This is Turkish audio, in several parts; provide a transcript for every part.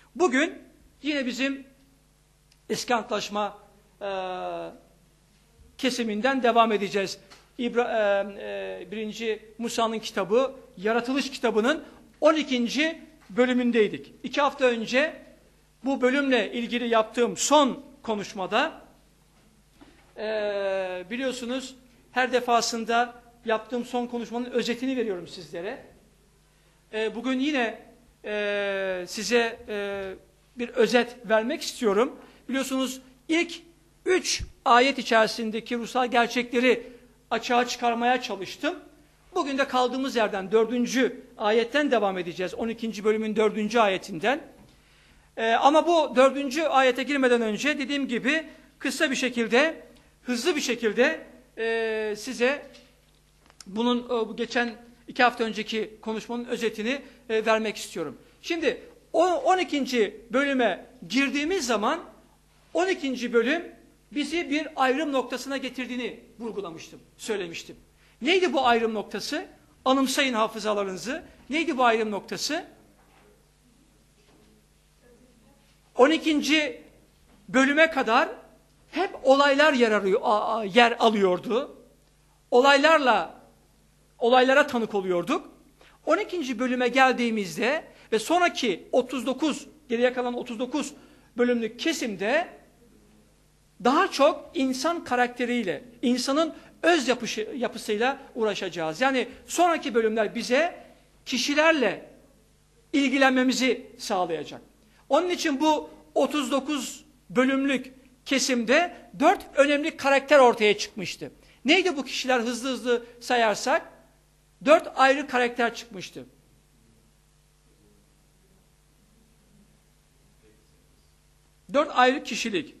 Bugün yine bizim eski antlaşma kesiminden devam edeceğiz. 1. Musa'nın kitabı, Yaratılış kitabının 12. bölümündeydik. 2 hafta önce bu bölümle ilgili yaptığım son konuşmada biliyorsunuz her defasında yaptığım son konuşmanın özetini veriyorum sizlere. Bugün yine size bir özet vermek istiyorum. Biliyorsunuz ilk 3 ayet içerisindeki ruhsal gerçekleri açığa çıkarmaya çalıştım. Bugün de kaldığımız yerden 4. ayetten devam edeceğiz. 12. bölümün 4. ayetinden. Ama bu 4. ayete girmeden önce dediğim gibi kısa bir şekilde, hızlı bir şekilde size bunun geçen 2 hafta önceki konuşmanın özetini vermek istiyorum. Şimdi 12. bölüme girdiğimiz zaman 12. bölüm bizi bir ayrım noktasına getirdiğini vurgulamıştım, söylemiştim. Neydi bu ayrım noktası? Anımsayın hafızalarınızı. Neydi bu ayrım noktası? 12. bölüme kadar hep olaylar yer alıyordu. Olaylara tanık oluyorduk. 12. bölüme geldiğimizde ve sonraki 39, geriye kalan 39 bölümlük kesimde daha çok insan karakteriyle, insanın öz yapısıyla uğraşacağız. Yani sonraki bölümler bize kişilerle ilgilenmemizi sağlayacak. Onun için bu 39 bölümlük kesimde 4 önemli karakter ortaya çıkmıştı. Neydi bu kişiler, hızlı hızlı sayarsak? 4 ayrı karakter çıkmıştı. Dört ayrı kişilik.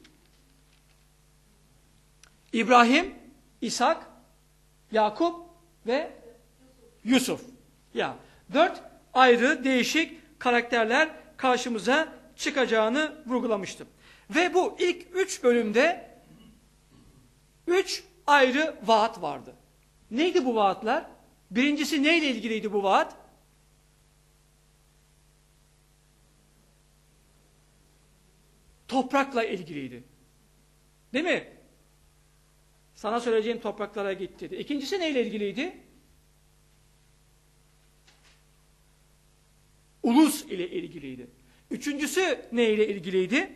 İbrahim, İshak, Yakup ve Yusuf. Ya 4 ayrı değişik karakterler karşımıza çıkacağını vurgulamıştım. Ve bu ilk 3 bölümde 3 ayrı vaat vardı. Neydi bu vaatler? Birincisi neyle ilgiliydi bu vaat? Toprakla ilgiliydi. Değil mi? Sana söyleyeceğim topraklara git dedi. İkincisi neyle ilgiliydi? Ulus ile ilgiliydi. Üçüncüsü neyle ilgiliydi?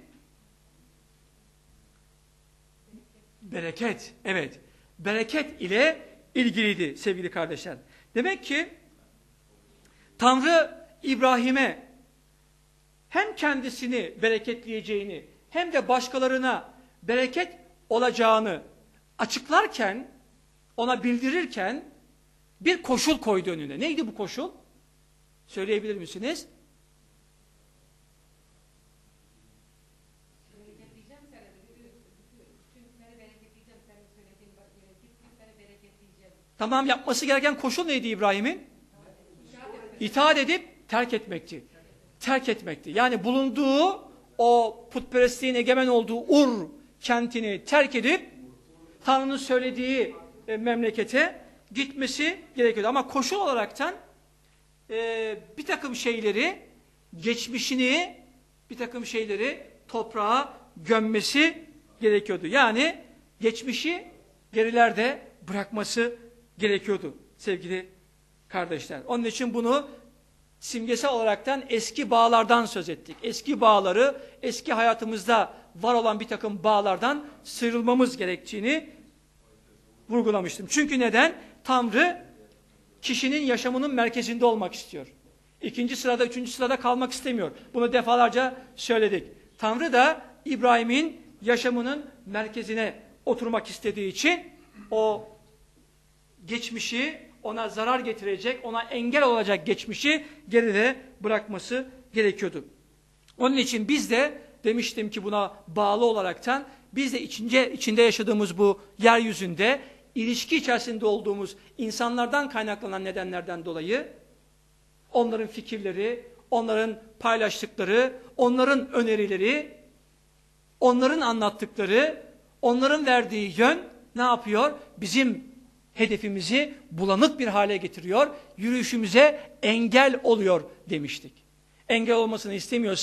Bereket. Evet. Bereket ile ilgiliydi sevgili kardeşler. Demek ki Tanrı İbrahim'e hem kendisini bereketleyeceğini hem de başkalarına bereket olacağını açıklarken, ona bildirirken bir koşul koydu önüne. Neydi bu koşul? Söyleyebilir misiniz? Tamam, yapması gereken koşul neydi İbrahim'in? İtaat edip terk etmekti. Terk etmekti. Yani bulunduğu o putperestliğin egemen olduğu Ur kentini terk edip Tanrı'nın söylediği memlekete gitmesi gerekiyordu. Ama koşul olaraktan bir takım şeyleri, geçmişini, bir takım şeyleri toprağa gömmesi gerekiyordu. Yani geçmişi gerilerde bırakması gerekiyordu sevgili kardeşler. Onun için bunu simgesel olaraktan eski bağlardan söz ettik. Eski bağları, eski hayatımızda var olan bir takım bağlardan sıyrılmamız gerektiğini vurgulamıştım. Çünkü neden? Tanrı kişinin yaşamının merkezinde olmak istiyor. 2. sırada, 3. sırada kalmak istemiyor. Bunu defalarca söyledik. Tanrı da İbrahim'in yaşamının merkezine oturmak istediği için o geçmişi, ona zarar getirecek, ona engel olacak geçmişi geride bırakması gerekiyordu. Onun için biz de demiştim ki buna bağlı olaraktan biz de içinde yaşadığımız bu yeryüzünde ilişki içerisinde olduğumuz insanlardan kaynaklanan nedenlerden dolayı onların fikirleri, onların paylaştıkları, onların önerileri, onların anlattıkları, onların verdiği yön ne yapıyor? Bizim hedefimizi bulanık bir hale getiriyor, yürüyüşümüze engel oluyor demiştik. Engel olmasını istemiyorsak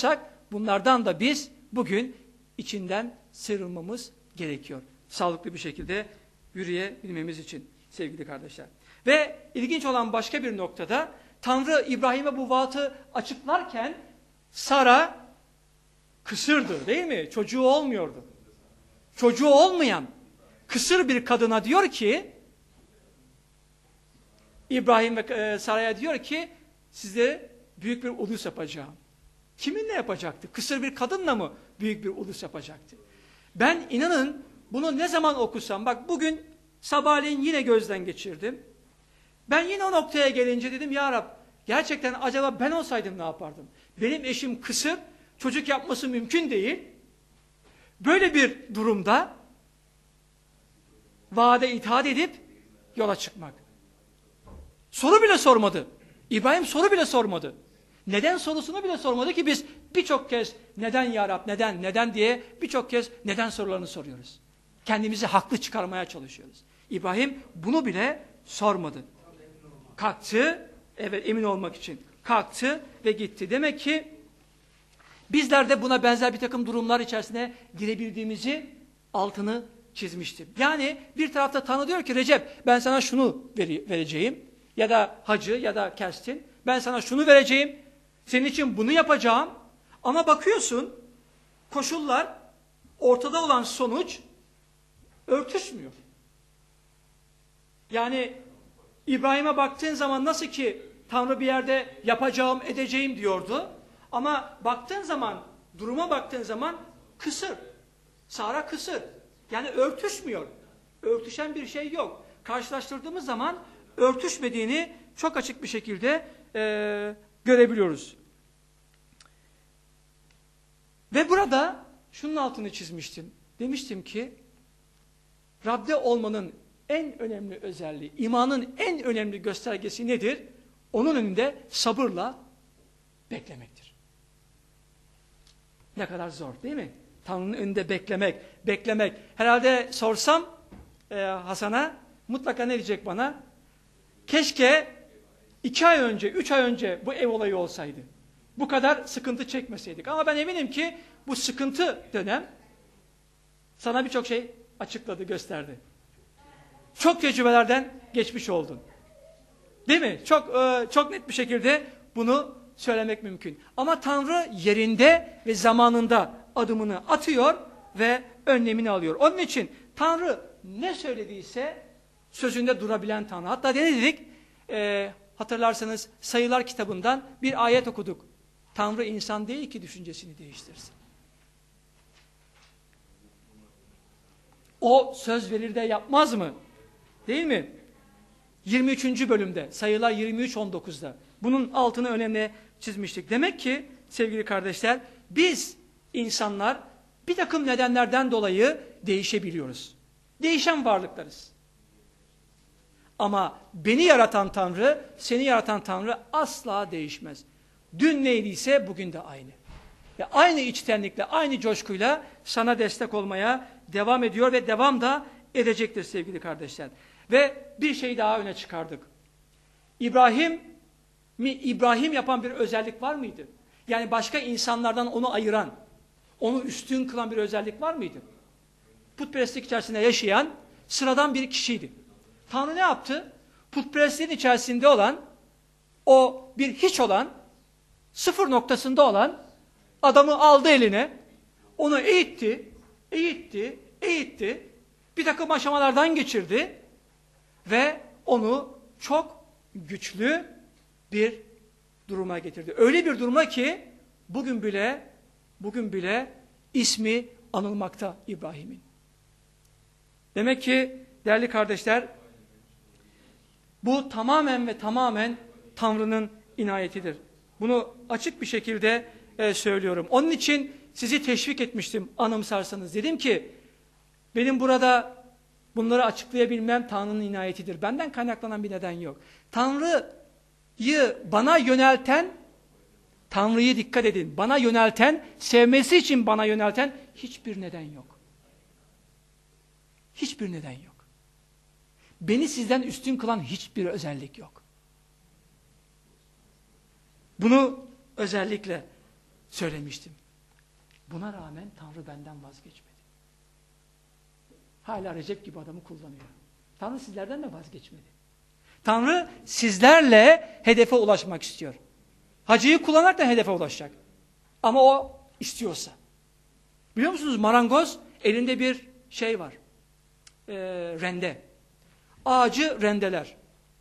bunlardan da biz bugün içinden sıyrılmamız gerekiyor. Sağlıklı bir şekilde yürüyebilmemiz için sevgili kardeşler. Ve ilginç olan başka bir noktada Tanrı İbrahim'e bu vaatı açıklarken Sara kısırdı değil mi? Çocuğu olmuyordu. Çocuğu olmayan kısır bir kadına diyor ki, İbrahim ve Sara'ya diyor ki size büyük bir ulus yapacağım. Kiminle yapacaktı? Kısır bir kadınla mı büyük bir ulus yapacaktı? Ben inanın bunu ne zaman okusam, bak bugün sabahleyin yine gözden geçirdim. Ben yine o noktaya gelince dedim ya Rab, gerçekten acaba ben olsaydım ne yapardım? Benim eşim kısır, çocuk yapması mümkün değil. Böyle bir durumda vaade itaat edip yola çıkmak. Soru bile sormadı. İbrahim soru bile sormadı. Neden sorusunu bile sormadı ki biz birçok kez neden ya Rab, neden diye birçok kez neden sorularını soruyoruz. Kendimizi haklı çıkarmaya çalışıyoruz. İbrahim bunu bile sormadı. Kalktı, evet emin olmak için kalktı ve gitti. Demek ki bizler de buna benzer bir takım durumlar içerisine girebildiğimizi altını çizmiştim. Yani bir tarafta Tanrı diyor ki Recep ben sana şunu vereceğim ya da Hacı ya da Kerstin ben sana şunu vereceğim, senin için bunu yapacağım ama bakıyorsun koşullar, ortada olan sonuç örtüşmüyor. Yani İbrahim'e baktığın zaman nasıl ki Tanrı bir yerde yapacağım, edeceğim diyordu. Ama baktığın zaman, duruma baktığın zaman kısır. Sara kısır. Yani örtüşmüyor. Örtüşen bir şey yok. Karşılaştırdığımız zaman örtüşmediğini çok açık bir şekilde görebiliyoruz. Ve burada şunun altını çizmiştim. Demiştim ki Rab'de olmanın en önemli özelliği, imanın en önemli göstergesi nedir? Onun önünde sabırla beklemektir. Ne kadar zor değil mi? Tanrı'nın önünde beklemek. Herhalde sorsam Hasan'a mutlaka ne diyecek bana? Keşke 2 ay önce, 3 ay önce bu ev olayı olsaydı. Bu kadar sıkıntı çekmeseydik. Ama ben eminim ki bu sıkıntı dönem sana birçok şey açıkladı, gösterdi. Çok tecrübelerden geçmiş oldun. Değil mi? Çok net bir şekilde bunu söylemek mümkün. Ama Tanrı yerinde ve zamanında adımını atıyor ve önlemini alıyor. Onun için Tanrı ne söylediyse sözünde durabilen Tanrı. Hatta ne dedik? Hatırlarsanız Sayılar kitabından bir ayet okuduk. Tanrı insan değil ki düşüncesini değiştirsin. O söz verir de yapmaz mı? Değil mi? 23. bölümde, Sayılar 23-19'da. Bunun altını önemli çizmiştik. Demek ki sevgili kardeşler, biz insanlar bir takım nedenlerden dolayı değişebiliyoruz. Değişen varlıklarız. Ama beni yaratan Tanrı, seni yaratan Tanrı asla değişmez. Dün neydiyse bugün de aynı. Ve aynı içtenlikle, aynı coşkuyla sana destek olmaya devam ediyor ve devam da edecektir sevgili kardeşler. Ve bir şey daha öne çıkardık. İbrahim yapan bir özellik var mıydı? Yani başka insanlardan onu ayıran, onu üstün kılan bir özellik var mıydı? Putperestlik içerisinde yaşayan sıradan bir kişiydi. Tanrı ne yaptı? Putperestliğin içerisinde olan, o bir hiç olan, sıfır noktasında olan adamı aldı eline, onu eğitti, bir takım aşamalardan geçirdi ve onu çok güçlü bir duruma getirdi. Öyle bir duruma ki bugün bile ismi anılmakta İbrahim'in. Demek ki değerli kardeşler, bu tamamen ve tamamen Tanrı'nın inayetidir. Bunu açık bir şekilde söylüyorum. Onun için sizi teşvik etmiştim, anımsarsanız. Dedim ki benim burada bunları açıklayabilmem Tanrı'nın inayetidir. Benden kaynaklanan bir neden yok. Tanrı'yı bana yönelten, Tanrı'yı dikkat edin, bana yönelten, sevmesi için bana yönelten hiçbir neden yok. Hiçbir neden yok. Beni sizden üstün kılan hiçbir özellik yok. Bunu özellikle söylemiştim. Buna rağmen Tanrı benden vazgeçmedi. Hala Recep gibi adamı kullanıyor. Tanrı sizlerden de vazgeçmedi. Tanrı sizlerle hedefe ulaşmak istiyor. Hacıyı kullanarak da hedefe ulaşacak. Ama o istiyorsa. Biliyor musunuz, marangoz elinde bir şey var. Rende. Ağacı rendeler.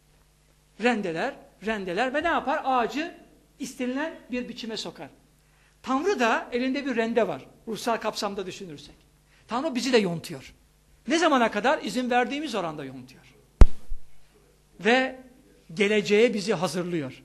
Rendeler ve ne yapar? Ağacı istenilen bir biçime sokar. Tanrı da elinde bir rende var. Ruhsal kapsamda düşünürsek. Tanrı bizi de yontuyor. Ne zamana kadar? İzin verdiğimiz oranda yontuyor. Ve geleceğe bizi hazırlıyor.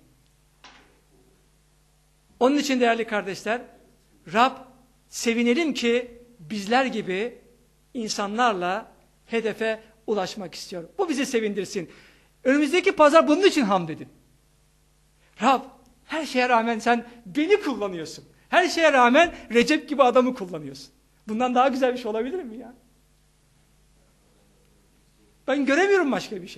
Onun için değerli kardeşler, Rab sevinelim ki bizler gibi insanlarla hedefe ulaşmak istiyor. Bu bizi sevindirsin. Önümüzdeki pazar bunun için hamd edin. Rab, her şeye rağmen sen beni kullanıyorsun. Her şeye rağmen Recep gibi adamı kullanıyorsun. Bundan daha güzel bir şey olabilir mi ya? Ben göremiyorum başka bir şey.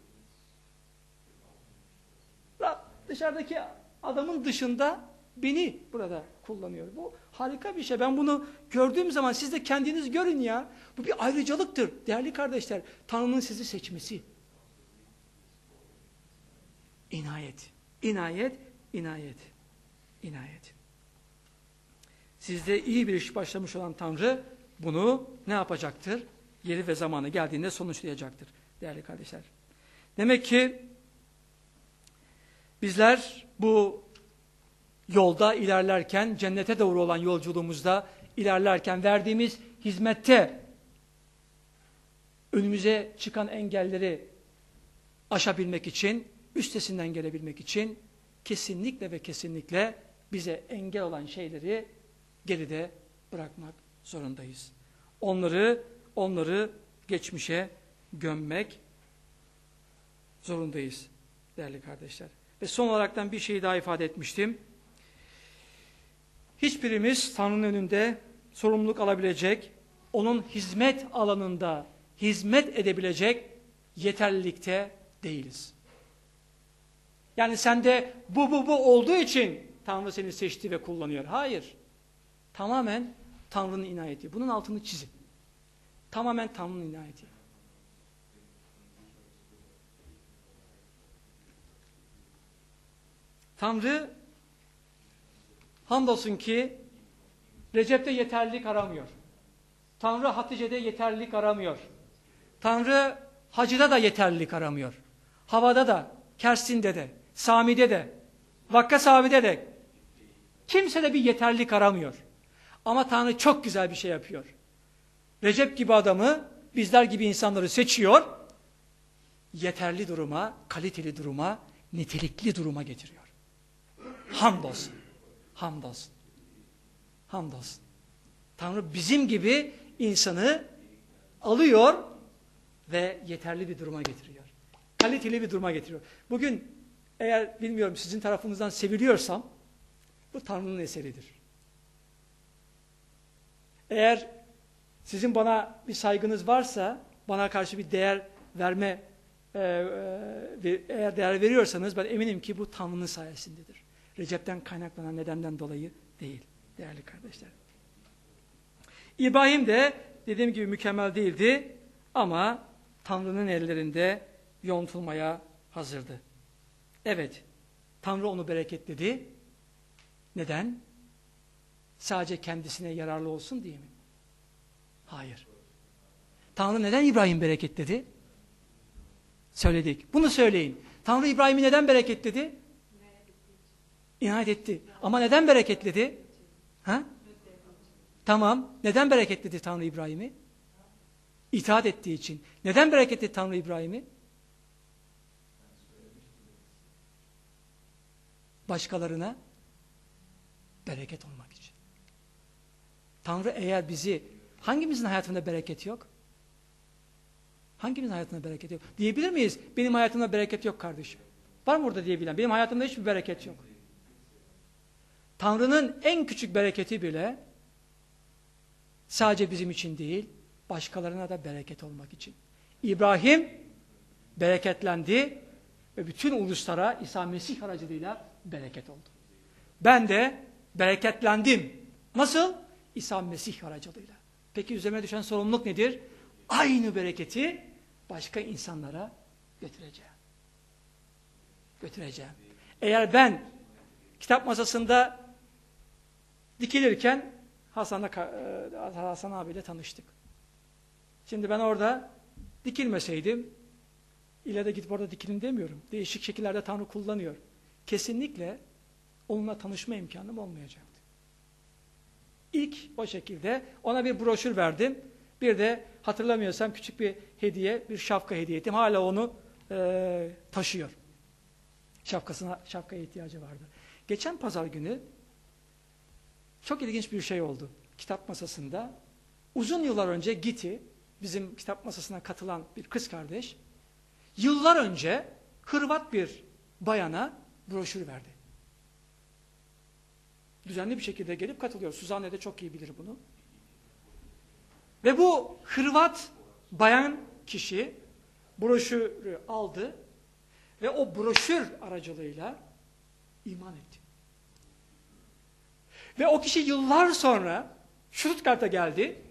Rab dışarıdaki adamın dışında beni burada kullanıyor. Bu harika bir şey. Ben bunu gördüğüm zaman siz de kendiniz görün ya. Bu bir ayrıcalıktır değerli kardeşler. Tanrı'nın sizi seçmesi. İnayet. İnayet, inayet, inayet. Sizde iyi bir iş başlamış olan Tanrı bunu ne yapacaktır? Yeri ve zamanı geldiğinde sonuçlayacaktır değerli kardeşler. Demek ki bizler bu yolda ilerlerken, cennete doğru olan yolculuğumuzda ilerlerken verdiğimiz hizmette önümüze çıkan engelleri aşabilmek için, üstesinden gelebilmek için kesinlikle ve kesinlikle bize engel olan şeyleri geride bırakmak zorundayız. Onları geçmişe gömmek zorundayız değerli kardeşler. Ve son olaraktan bir şeyi daha ifade etmiştim. Hiçbirimiz Tanrı'nın önünde sorumluluk alabilecek, onun hizmet alanında hizmet edebilecek yeterlilikte değiliz. Yani sende bu olduğu için Tanrı seni seçti ve kullanıyor. Hayır. Tamamen Tanrı'nın inayeti. Bunun altını çizin. Tamamen Tanrı'nın inayeti. Tanrı hamdolsun ki Recep'te yeterlilik aramıyor. Tanrı Hatice'de yeterlilik aramıyor. Tanrı Hacı'da da yeterlilik aramıyor. Havada da, Kersin'de de, Sami'de de, Vakka Sabi'de de kimse de bir yeterlilik aramıyor. Ama Tanrı çok güzel bir şey yapıyor. Recep gibi adamı, bizler gibi insanları seçiyor, yeterli duruma, kaliteli duruma, nitelikli duruma getiriyor. Hamdolsun. Hamdolsun. Hamdolsun. Tanrı bizim gibi insanı alıyor ve yeterli bir duruma getiriyor. Kaliteli bir duruma getiriyor. Bugün eğer bilmiyorum sizin tarafınızdan seviliyorsam bu Tanrı'nın eseridir. Eğer sizin bana bir saygınız varsa, bana karşı bir değer verme, eğer değer veriyorsanız ben eminim ki bu Tanrı'nın sayesindedir. Recep'ten kaynaklanan nedenden dolayı değil değerli kardeşler. İbrahim de dediğim gibi mükemmel değildi ama Tanrı'nın ellerinde yontulmaya hazırdı. Evet, Tanrı onu bereketledi. Neden? Sadece kendisine yararlı olsun diye mi? Hayır. Tanrı neden İbrahim bereketledi? Söyledik. Bunu söyleyin. Tanrı İbrahim'i neden bereketledi? İnayet etti. Ama neden bereketledi? Ha? Tamam. Neden bereketledi Tanrı İbrahim'i? İtaat ettiği için. Neden bereketledi Tanrı İbrahim'i? Başkalarına bereket olmak için. Tanrı eğer bizi, hangimizin hayatında bereket yok? Hangimizin hayatında bereket yok? Diyebilir miyiz? Benim hayatımda bereket yok kardeşim. Var mı orada diyebilen? Benim hayatımda hiçbir bereket yok. Tanrı'nın en küçük bereketi bile sadece bizim için değil, başkalarına da bereket olmak için. İbrahim bereketlendi ve bütün uluslara İsa Mesih aracılığıyla bereket oldu. Ben de bereketlendim. Nasıl? İsa Mesih aracılığıyla. Peki üzerime düşen sorumluluk nedir? Aynı bereketi başka insanlara götüreceğim. Götüreceğim. Eğer ben kitap masasında dikilirken Hasan abiyle tanıştık. Şimdi ben orada dikilmeseydim, İle de gidip orada dikilin demiyorum. Değişik şekillerde Tanrı kullanıyor. Kesinlikle onunla tanışma imkanım olmayacaktı. İlk o şekilde ona bir broşür verdim. Bir de hatırlamıyorsam küçük bir hediye, bir şapka hediye ettim. Hala onu taşıyor. Şapkaya ihtiyacı vardı. Geçen pazar günü çok ilginç bir şey oldu. Kitap masasında uzun yıllar önce Giti, bizim kitap masasına katılan bir kız kardeş, yıllar önce Hırvat bir bayana broşür verdi. Düzenli bir şekilde gelip katılıyor. Suzanne de çok iyi bilir bunu. Ve bu Hırvat bayan kişi broşürü aldı ve o broşür aracılığıyla iman etti. Ve o kişi yıllar sonra Stuttgart'a geldi.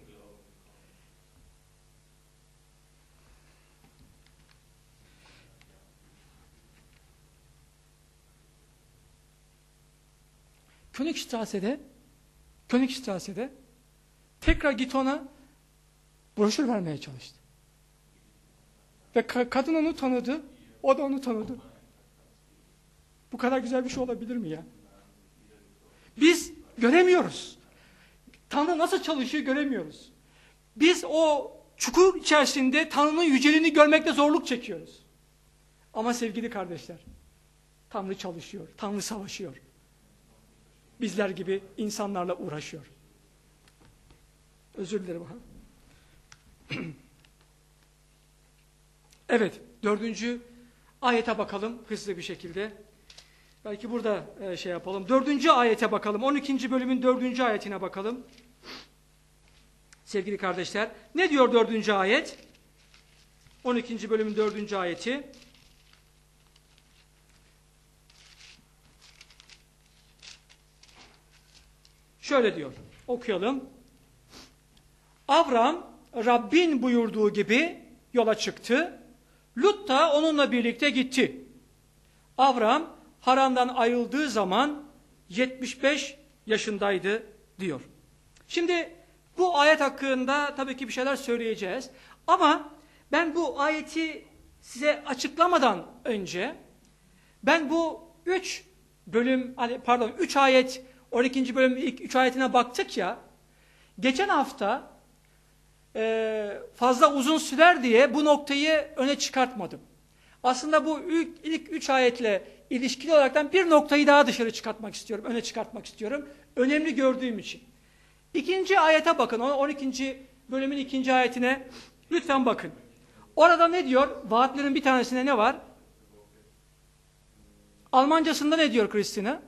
Königstrasse'de tekrar git ona broşür vermeye çalıştı. Ve kadın onu tanıdı, o da onu tanıdı. Bu kadar güzel bir şey olabilir mi ya? Biz göremiyoruz. Tanrı nasıl çalışıyor göremiyoruz. Biz o çukur içerisinde Tanrı'nın yüceliğini görmekte zorluk çekiyoruz. Ama sevgili kardeşler, Tanrı çalışıyor, Tanrı savaşıyor. Bizler gibi insanlarla uğraşıyor. Özür dilerim. Evet, 4. ayete bakalım hızlı bir şekilde. Belki burada şey yapalım. 4. ayete bakalım. 12. bölümün 4. ayetine bakalım. Sevgili kardeşler, ne diyor 4. ayet? 12. bölümün 4. ayeti. Şöyle diyor, okuyalım. Avram, Rabbin buyurduğu gibi yola çıktı. Lut da onunla birlikte gitti. Avram, Haran'dan ayrıldığı zaman 75 yaşındaydı diyor. Şimdi bu ayet hakkında tabii ki bir şeyler söyleyeceğiz. Ama ben bu ayeti size açıklamadan önce ben bu 3 ayet 12. bölümün ilk 3 ayetine baktık ya, geçen hafta fazla uzun sürer diye bu noktayı öne çıkartmadım. Aslında bu ilk 3 ayetle ilişkili olarak bir noktayı daha dışarı çıkartmak istiyorum, öne çıkartmak istiyorum. Önemli gördüğüm için. 2. ayete bakın, 12. bölümün 2. ayetine lütfen bakın. Orada ne diyor? Vaatlerin bir tanesinde ne var? Almancasında ne diyor Kristina?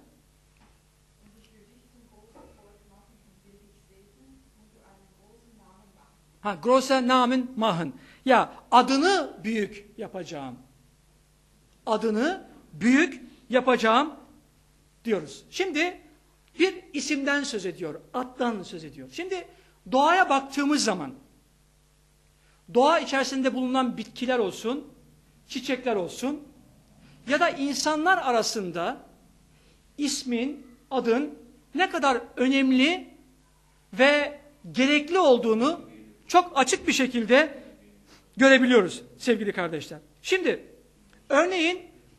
Große Namen machen. Ya adını büyük yapacağım. Adını büyük yapacağım diyoruz. Şimdi bir isimden söz ediyor, addan söz ediyor. Şimdi doğaya baktığımız zaman, doğa içerisinde bulunan bitkiler olsun, çiçekler olsun ya da insanlar arasında ismin, adın ne kadar önemli ve gerekli olduğunu çok açık bir şekilde görebiliyoruz sevgili kardeşler. Şimdi örneğin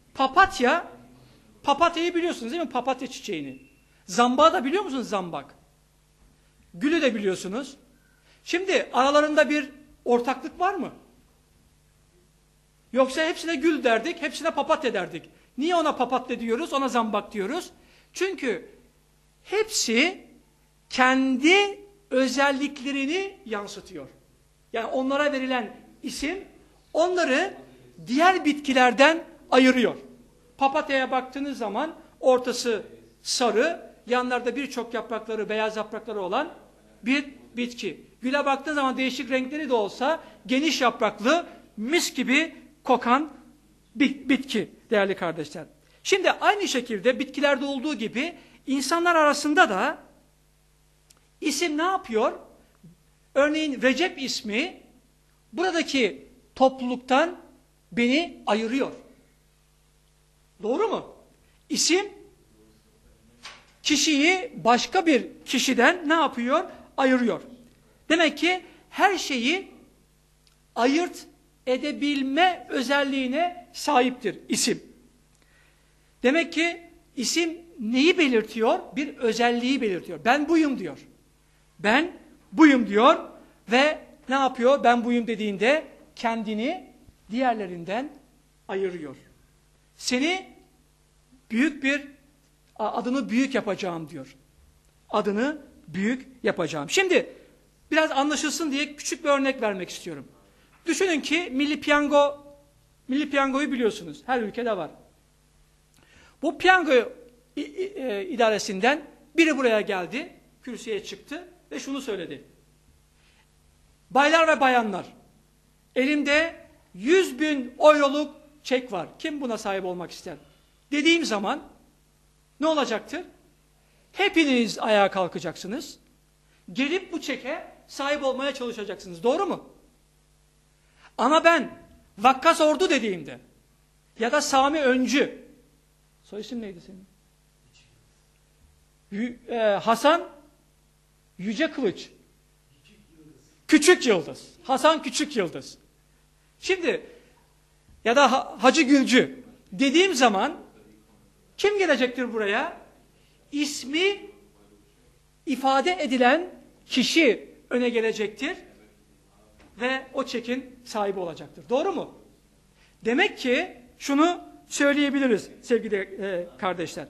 papatyayı biliyorsunuz değil mi? Papatya çiçeğini. Zambağı da biliyor musunuz zambak? Gülü de biliyorsunuz. Şimdi aralarında bir ortaklık var mı? Yoksa hepsine gül derdik, hepsine papatya derdik. Niye ona papatya diyoruz, ona zambak diyoruz? Çünkü hepsi kendi özelliklerini yansıtıyor. Yani onlara verilen isim onları diğer bitkilerden ayırıyor. Papatyaya baktığınız zaman ortası sarı, yanlarda birçok yaprakları, beyaz yaprakları olan bir bitki. Güle baktığınız zaman değişik renkleri de olsa geniş yapraklı, mis gibi kokan bir bitki değerli kardeşler. Şimdi aynı şekilde bitkilerde olduğu gibi insanlar arasında da isim ne yapıyor? Örneğin Recep ismi buradaki topluluktan beni ayırıyor. Doğru mu? İsim kişiyi başka bir kişiden ne yapıyor? Ayırıyor. Demek ki her şeyi ayırt edebilme özelliğine sahiptir isim. Demek ki isim neyi belirtiyor? Bir özelliği belirtiyor. Ben buyum diyor. Ben buyum diyor ve ne yapıyor? Ben buyum dediğinde kendini diğerlerinden ayırıyor. Seni adını büyük yapacağım diyor. Adını büyük yapacağım. Şimdi biraz anlaşılsın diye küçük bir örnek vermek istiyorum. Düşünün ki Milli Piyango'yu biliyorsunuz. Her ülkede var. Bu piyango idaresinden biri buraya geldi, kürsüye çıktı ve şunu söyledi. Baylar ve bayanlar, elimde 100.000 euroluk çek var. Kim buna sahip olmak ister? Dediğim zaman ne olacaktır? Hepiniz ayağa kalkacaksınız. Gelip bu çeke sahip olmaya çalışacaksınız. Doğru mu? Ama ben Vakkas Ordu dediğimde ya da Sami Öncü, soy isim neydi senin? Hasan Yüce Kılıç. Küçük Yıldız. Hasan Küçük Yıldız. Şimdi ya da Hacı Gülcü dediğim zaman kim gelecektir buraya? İsmi ifade edilen kişi öne gelecektir ve o çekin sahibi olacaktır. Doğru mu? Demek ki şunu söyleyebiliriz sevgili kardeşler.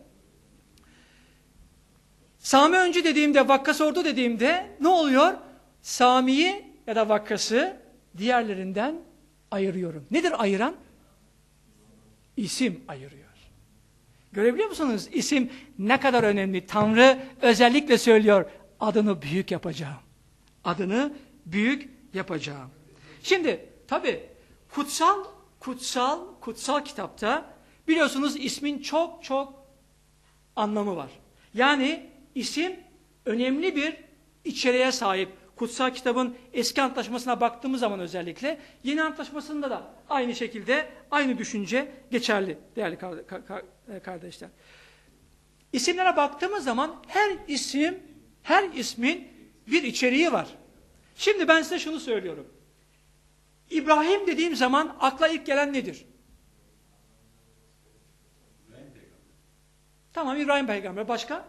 Sami Öncü dediğimde, Vakkas Ordu dediğimde ne oluyor? Sami'yi ya da Vakkas'ı diğerlerinden ayırıyorum. Nedir ayıran? İsim ayırıyor. Görebiliyor musunuz? İsim ne kadar önemli. Tanrı özellikle söylüyor. Adını büyük yapacağım. Adını büyük yapacağım. Şimdi tabii kutsal kitapta biliyorsunuz ismin çok anlamı var. Yani isim önemli bir içeriğe sahip. Kutsal kitabın eski antlaşmasına baktığımız zaman özellikle yeni antlaşmasında da aynı şekilde aynı düşünce geçerli değerli kardeşler. İsimlere baktığımız zaman her ismin bir içeriği var. Şimdi ben size şunu söylüyorum. İbrahim dediğim zaman akla ilk gelen nedir? Tamam, İbrahim peygamber. Başka?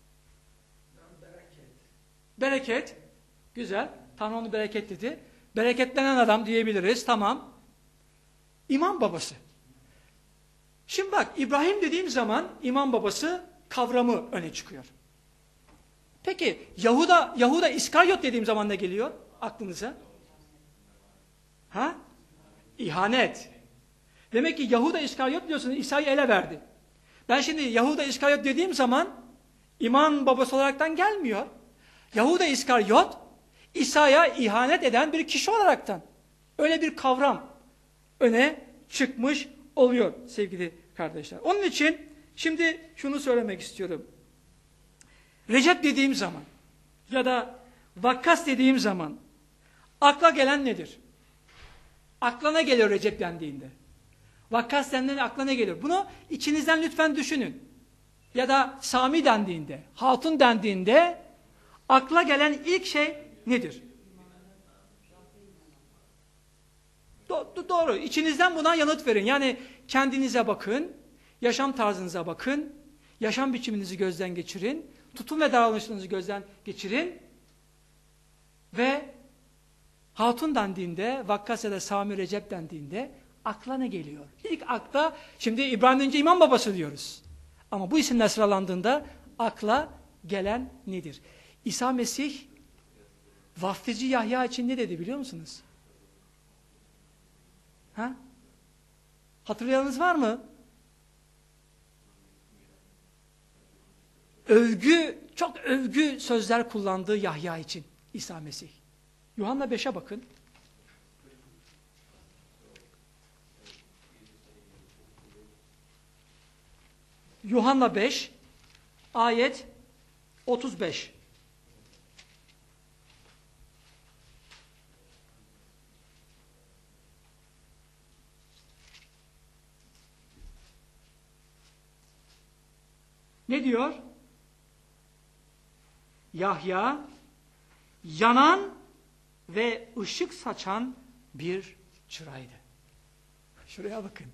Bereket. Güzel. Tanrı onu bereket dedi. Bereketlenen adam diyebiliriz. Tamam. İmam babası. Şimdi bak, İbrahim dediğim zaman imam babası kavramı öne çıkıyor. Peki Yahuda İskaryot dediğim zaman ne geliyor aklınıza? Ha? İhanet. Demek ki Yahuda İskaryot biliyorsunuz İsa'yı ele verdi. Ben şimdi Yahuda İskaryot dediğim zaman imam babası olaraktan gelmiyor. Yahuda İskaryot İsa'ya ihanet eden bir kişi olaraktan öyle bir kavram öne çıkmış oluyor sevgili kardeşler. Onun için şimdi şunu söylemek istiyorum. Recep dediğim zaman ya da Vakkas dediğim zaman akla gelen nedir? Aklına geliyor Recep dendiğinde. Vakkas dendiğinde aklına geliyor. Bunu içinizden lütfen düşünün. Ya da Sami dendiğinde, Hatun dendiğinde akla gelen ilk şey nedir? Doğru. İçinizden buna yanıt verin. Yani kendinize bakın, yaşam tarzınıza bakın, yaşam biçiminizi gözden geçirin, tutum ve davranışlarınızı gözden geçirin ve Hatun dendiğinde, Vakkas ya da Sami Recep dendiğinde akla ne geliyor? İlk akla, şimdi İbrahim deyince imam babası diyoruz. Ama bu isimler sıralandığında akla gelen nedir? İsa Mesih vaftizi Yahya için ne dedi biliyor musunuz? Ha? Hatırlayanınız var mı? Çok övgü sözler kullandığı Yahya için İsa Mesih. Yuhanna 5'e bakın. Yuhanna 5 ayet 35. Ne diyor? Yahya yanan ve ışık saçan bir çıraydı. Şuraya bakın.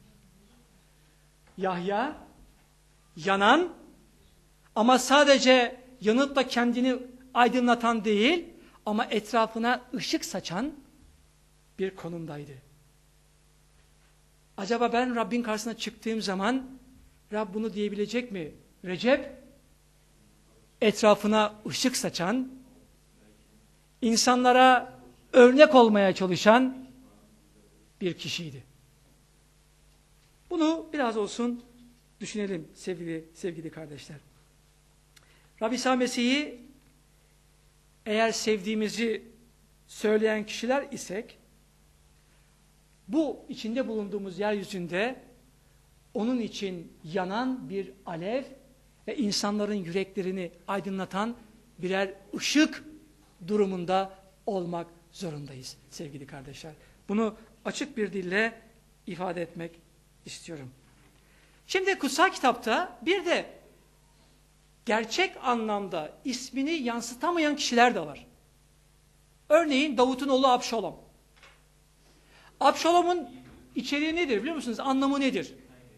Yahya yanan ama sadece yanıp da kendini aydınlatan değil ama etrafına ışık saçan bir konumdaydı. Acaba ben Rabbin karşısına çıktığım zaman Rab bunu diyebilecek mi? Recep etrafına ışık saçan, insanlara örnek olmaya çalışan bir kişiydi. Bunu biraz olsun düşünelim sevgili kardeşler. Rabbi İsa Mesih'i eğer sevdiğimizi söyleyen kişiler isek, bu içinde bulunduğumuz yeryüzünde onun için yanan bir alev ve insanların yüreklerini aydınlatan birer ışık durumunda olmak zorundayız sevgili kardeşler. Bunu açık bir dille ifade etmek istiyorum. Şimdi kutsal kitapta bir de gerçek anlamda ismini yansıtamayan kişiler de var. Örneğin Davut'un oğlu Abşalom. Abşalom'un içeriği nedir biliyor musunuz? Anlamı nedir?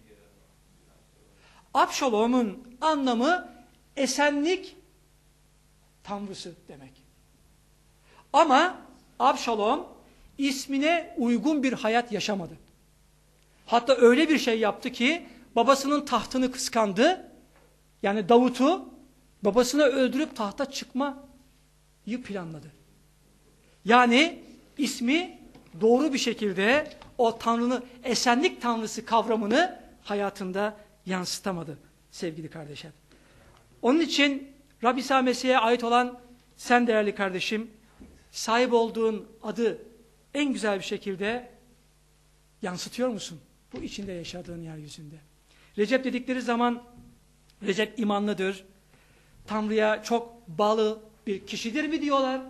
Abşalom'un anlamı esenlik tanrısı demek. Ama Abşalom ismine uygun bir hayat yaşamadı. Hatta öyle bir şey yaptı ki babasının tahtını kıskandı. Yani Davut'u babasını öldürüp tahta çıkmayı planladı. Yani ismi doğru bir şekilde o Tanrı'nın esenlik tanrısı kavramını hayatında yansıtamadı sevgili kardeşler. Onun için Rabbi İsa Mesih'e ait olan sen değerli kardeşim sahip olduğun adı en güzel bir şekilde yansıtıyor musun? Bu içinde yaşadığın yeryüzünde. Recep dedikleri zaman Recep imanlıdır. Tanrı'ya çok bağlı bir kişidir mi diyorlar?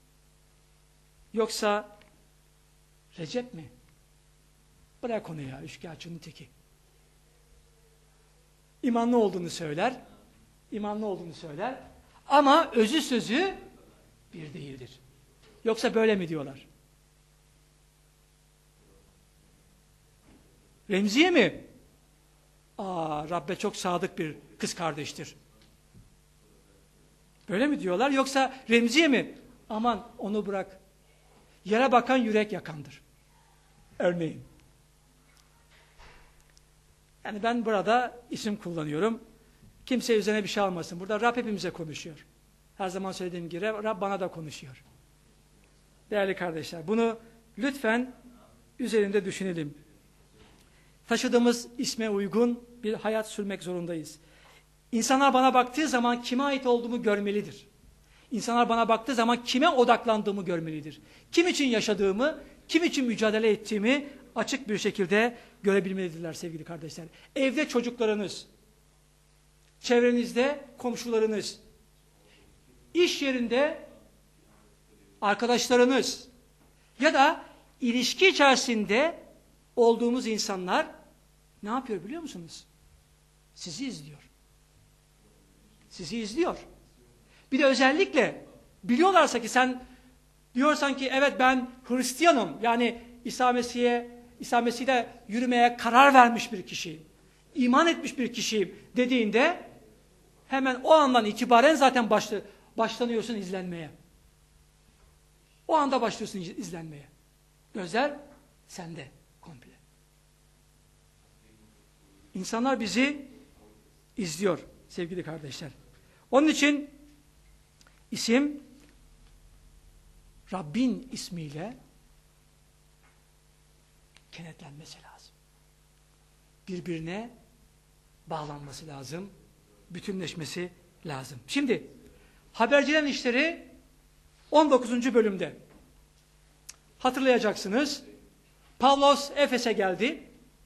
Yoksa Recep mi? Bırak onu ya, üçkağıtçının teki. İmanlı olduğunu söyler. İmanlı olduğunu söyler. Ama özü sözü bir değildir. Yoksa böyle mi diyorlar? Remziye mi? Rabbe çok sadık bir kız kardeştir. Böyle mi diyorlar? Yoksa Remziye mi? Aman onu bırak. Yere bakan yürek yakandır. Örneğin. Yani ben burada isim kullanıyorum. Kimse üzerine bir şey almasın. Burada Rab hepimize konuşuyor. Her zaman söylediğim gibi Rab bana da konuşuyor. Değerli kardeşler, bunu lütfen üzerinde düşünelim. Taşıdığımız isme uygun bir hayat sürmek zorundayız. İnsanlar bana baktığı zaman kime ait olduğumu görmelidir. İnsanlar bana baktığı zaman kime odaklandığımı görmelidir. Kim için yaşadığımı, kim için mücadele ettiğimi açık bir şekilde görebilmelidirler sevgili kardeşler. Evde çocuklarınız, çevrenizde komşularınız, iş yerinde arkadaşlarınız ya da ilişki içerisinde olduğumuz insanlar ne yapıyor biliyor musunuz? Sizi izliyor. Sizi izliyor. Bir de özellikle biliyorlarsa ki sen diyorsan ki evet ben Hristiyanım. Yani İsa Mesih'e yürümeye karar vermiş bir kişiyim. İman etmiş bir kişiyim dediğinde hemen o andan itibaren zaten başlanıyorsun izlenmeye. O anda başlıyorsun izlenmeye. Gözler sende komple. İnsanlar bizi izliyor sevgili kardeşler. Onun için isim Rabbin ismiyle kenetlenmesi lazım. Birbirine bağlanması lazım. Bütünleşmesi lazım. Şimdi habercilerin işleri 19. bölümde hatırlayacaksınız. Pavlos Efes'e geldi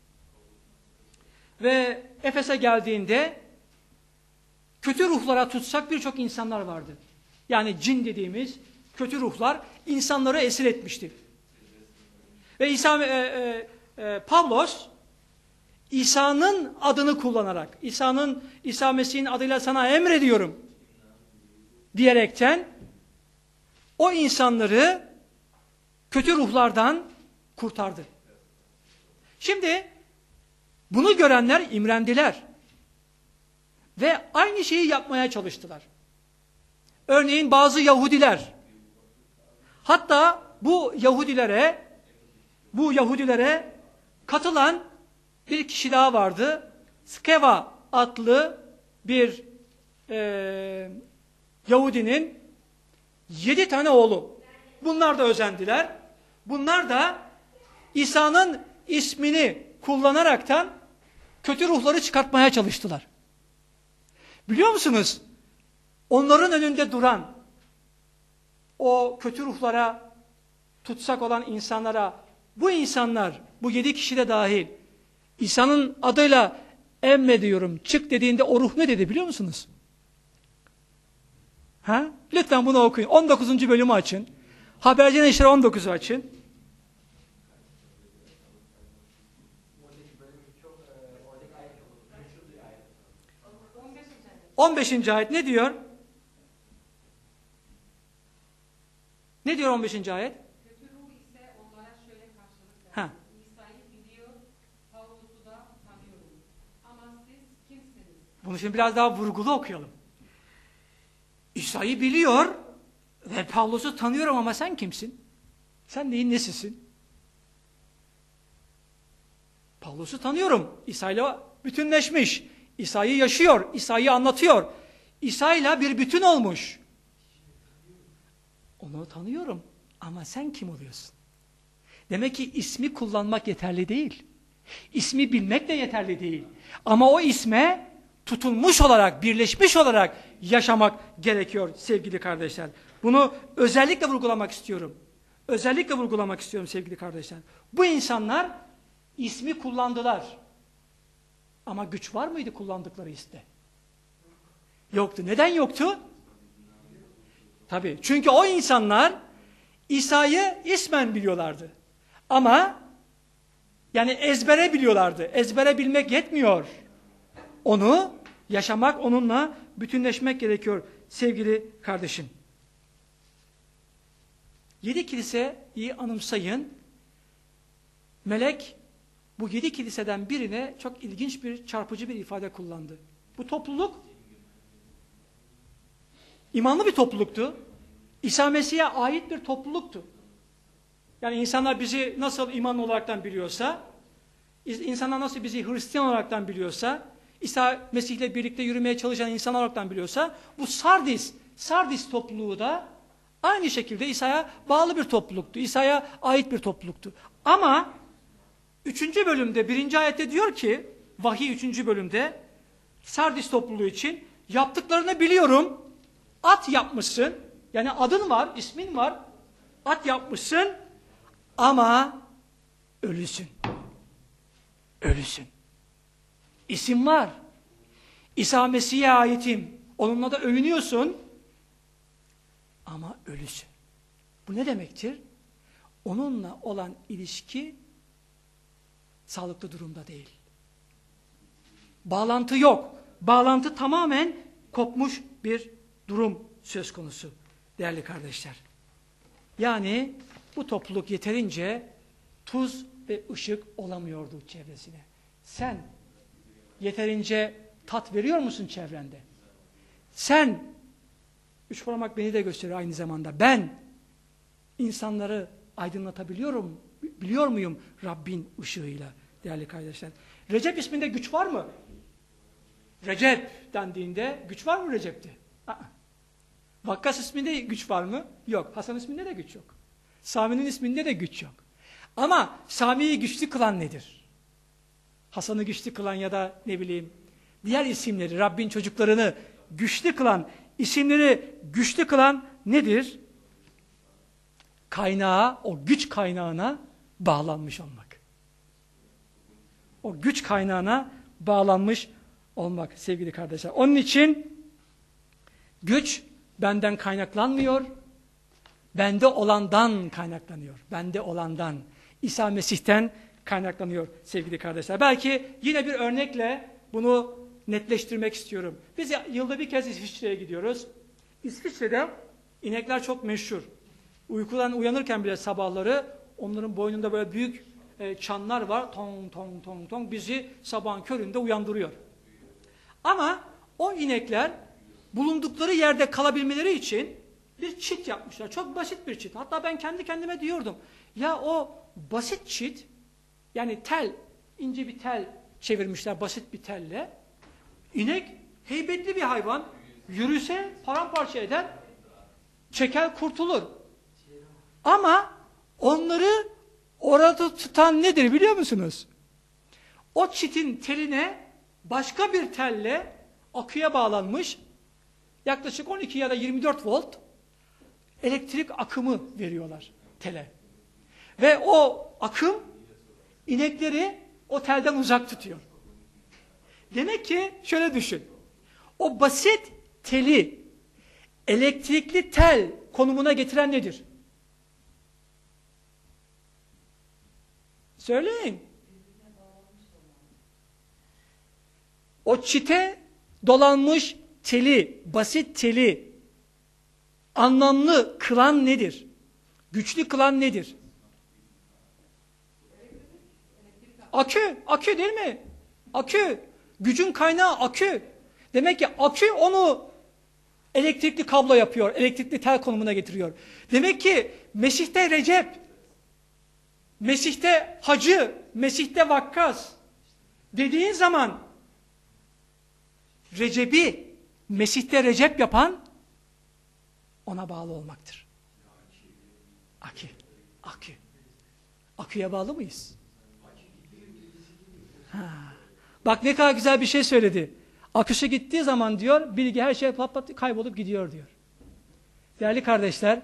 ve Efes'e geldiğinde kötü ruhlara tutsak birçok insanlar vardı. Yani cin dediğimiz kötü ruhlar insanları esir etmişti. Ve Pavlos İsa'nın adını kullanarak, İsa Mesih'in adıyla sana emrediyorum diyerekten o insanları kötü ruhlardan kurtardı. Şimdi bunu görenler imrendiler ve aynı şeyi yapmaya çalıştılar. Örneğin bazı Yahudiler, hatta bu Yahudilere katılan bir kişi daha vardı. Skeva adlı bir Yahudinin 7 tane oğlu. Bunlar da özendiler. Bunlar da İsa'nın ismini kullanaraktan kötü ruhları çıkartmaya çalıştılar. Biliyor musunuz? Onların önünde duran o kötü ruhlara tutsak olan insanlara, bu insanlar, bu 7 kişi de dahil, İsa'nın adıyla emrediyorum çık dediğinde o ruh ne dedi biliyor musunuz? Ha? Lütfen bunu okuyun. 19. bölümü açın. Haberci'nin işleri 19'u açın. 15. ayet ne diyor? Ne diyor 15. ayet? Kötü ruh ise onlara şöyle karşılık verdi. İsa'yı biliyor, Pavlus'u da tanıyorum. Ama siz kimsiniz? Bunu şimdi biraz daha vurgulu okuyalım. İsa'yı biliyor ve Pavlus'u tanıyorum ama sen kimsin? Sen neyin nesisin? Pavlus'u tanıyorum. İsa'yla bütünleşmiş. İsa'yı yaşıyor. İsa'yı anlatıyor. İsa'yla bir bütün olmuş. Onu tanıyorum. Ama sen kim oluyorsun? Demek ki ismi kullanmak yeterli değil. İsmi bilmek de yeterli değil. Ama o isme tutulmuş olarak, birleşmiş olarak yaşamak gerekiyor sevgili kardeşler. Bunu özellikle vurgulamak istiyorum. Özellikle vurgulamak istiyorum sevgili kardeşler. Bu insanlar ismi kullandılar. Ama güç var mıydı kullandıkları ismi? Yoktu. Neden yoktu? Tabii. Çünkü o insanlar İsa'yı ismen biliyorlardı. Ama yani ezbere biliyorlardı. Ezbere bilmek yetmiyor. Onu yaşamak, onunla bütünleşmek gerekiyor sevgili kardeşim. 7 kiliseyi anımsayın. Melek bu 7 kiliseden birine çok ilginç bir, çarpıcı bir ifade kullandı. Bu topluluk imanlı bir topluluktu. İsa Mesih'e ait bir topluluktu. Yani insanlar bizi nasıl iman olaraktan biliyorsa, insanlar nasıl bizi Hristiyan olaraktan biliyorsa, İsa Mesih'le birlikte yürümeye çalışan insanlar olaraktan biliyorsa, bu Sardis topluluğu da aynı şekilde İsa'ya bağlı bir topluluktu. İsa'ya ait bir topluluktu. Ama 3. bölümde 1. ayette diyor ki, vahiy 3. bölümde Sardis topluluğu için yaptıklarını biliyorum. At yapmışsın. Yani adın var, ismin var. At yapmışsın ama ölüsün. Ölüsün. İsim var. İsa Mesih'e aitim. Onunla da övünüyorsun. Ama ölüsün. Bu ne demektir? Onunla olan ilişki sağlıklı durumda değil. Bağlantı yok. Bağlantı tamamen kopmuş bir durum söz konusu değerli kardeşler. Yani bu topluluk yeterince tuz ve ışık olamıyordu çevresine. Sen yeterince tat veriyor musun çevrende? Sen, 3 parmak beni de gösteriyor aynı zamanda, ben insanları biliyor muyum Rabbin ışığıyla değerli kardeşler? Recep isminde güç var mı? Recep dendiğinde güç var mı Recep'te? Vakkas isminde güç var mı? Yok. Hasan isminde de güç yok. Sami'nin isminde de güç yok. Ama Sami'yi güçlü kılan nedir? Hasan'ı güçlü kılan ya da ne bileyim diğer isimleri, Rabbin çocuklarını güçlü kılan, isimleri güçlü kılan nedir? Kaynağa, o güç kaynağına bağlanmış olmak. O güç kaynağına bağlanmış olmak sevgili kardeşler. Onun için güç benden kaynaklanmıyor, bende olandan kaynaklanıyor. Bende olandan, İsa Mesih'ten kaynaklanıyor sevgili kardeşler. Belki yine bir örnekle bunu netleştirmek istiyorum. Biz yılda bir kez İsviçre'ye gidiyoruz. İsviçre'de inekler çok meşhur. Uykudan uyanırken bile sabahları onların boynunda böyle büyük çanlar var. Tong tong tong tong bizi sabahın köründe uyandırıyor. Ama o inekler bulundukları yerde kalabilmeleri için bir çit yapmışlar. Çok basit bir çit. Hatta ben kendi kendime diyordum. Ya o basit çit, yani tel, ince bir tel çevirmişler basit bir telle. İnek heybetli bir hayvan. Yürüse paramparça eder. Çeker kurtulur. Ama onları orada tutan nedir biliyor musunuz? O çitin teline başka bir telle aküye bağlanmış yaklaşık 12 ya da 24 volt elektrik akımı veriyorlar tele. Ve o akım inekleri o telden uzak tutuyor. Demek ki şöyle düşün. O basit teli elektrikli tel konumuna getiren nedir? Söyleyin. O çite dolanmış teli, basit teli anlamlı kılan nedir? Güçlü kılan nedir? Akü, akü değil mi? Akü. Gücün kaynağı akü. Demek ki akü onu elektrikli kablo yapıyor, elektrikli tel konumuna getiriyor. Demek ki Mesih'te Recep, Mesih'te Hacı, Mesih'te Vakkas dediğin zaman Recep'i Mesih'te Recep yapan ona bağlı olmaktır. Akü, akü. Aküye bağlı mıyız? Ha. Bak ne kadar güzel bir şey söyledi. Aküsü gittiği zaman diyor, bilgi her şey pat pat kaybolup gidiyor diyor. Değerli kardeşler,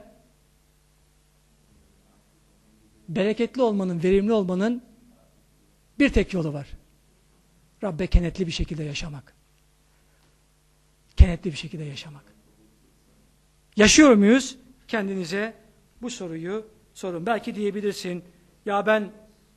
bereketli olmanın, verimli olmanın bir tek yolu var. Rabbe kenetli bir şekilde yaşamak. Kenetli bir şekilde yaşamak. Yaşıyor muyuz? Kendinize bu soruyu sorun. Belki diyebilirsin, ya ben